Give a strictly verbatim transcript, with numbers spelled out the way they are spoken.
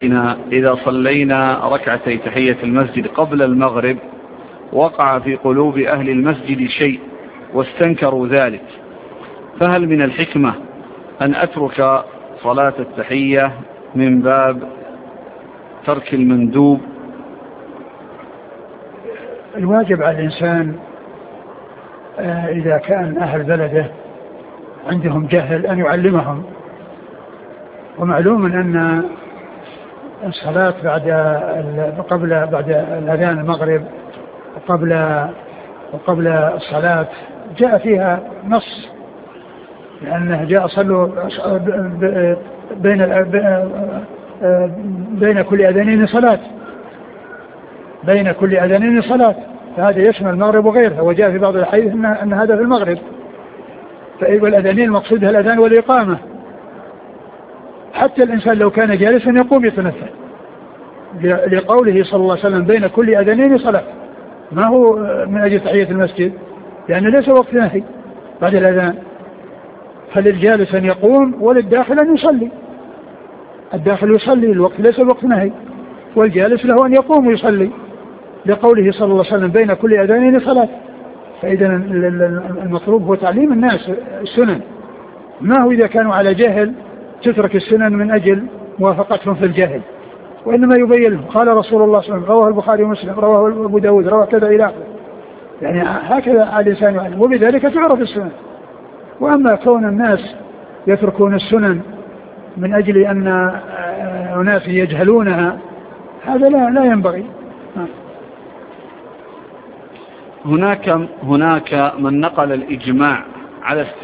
إذا صلينا ركعتي تحية المسجد قبل المغرب وقع في قلوب أهل المسجد شيء واستنكروا ذلك، فهل من الحكمة أن أترك صلاة التحية من باب ترك المندوب؟ الواجب على الإنسان إذا كان أهل بلده عندهم جهل أن يعلمهم، ومعلوم أن الصلاة بعد قبل بعد الأذان المغرب وقبل وقبل الصلاة جاء فيها نص، لأنه جاء صلوا بين بين كل أذانين صلاة بين كل أذانين صلاة فهذا يشمل المغرب وغيرها، وجاء في بعض الحديث أن, أن هذا في المغرب، فإذا الأذانين المقصود الأذان والإقامة. حتى الإنسان لو كان جالسا يقوم يتنفل لقوله صلى الله عليه وسلم بين كل أذانين صلاة، ما هو من أجل تحية المسجد، لأنه ليس وقت نهي بعد الأذان، فللجالس أن يقوم وللداخل أن يصلي. الداخل يصلي، الوقت ليس وقت نهي، والجالس له أن يقوم ويصلي لقوله صلى الله عليه وسلم بين كل أذانين صلاة. فإذا المطلوب هو تعليم الناس السنن، ما هو إذا كانوا على جهل تترك السنن من أجل موافقتهم في الجهل، وإنما يبين لهم قال رسول الله صلى الله عليه وسلم، رواه البخاري ومسلم، رواه أبو داود، رواه كذا إلى آخره. يعني هكذا على الإنسان يعلم، وبذلك تعرف السنن. وأما كون الناس يتركون السنن من أجل أن أناس يجهلونها هذا لا لا ينبغي. هناك هناك من نقل الإجماع على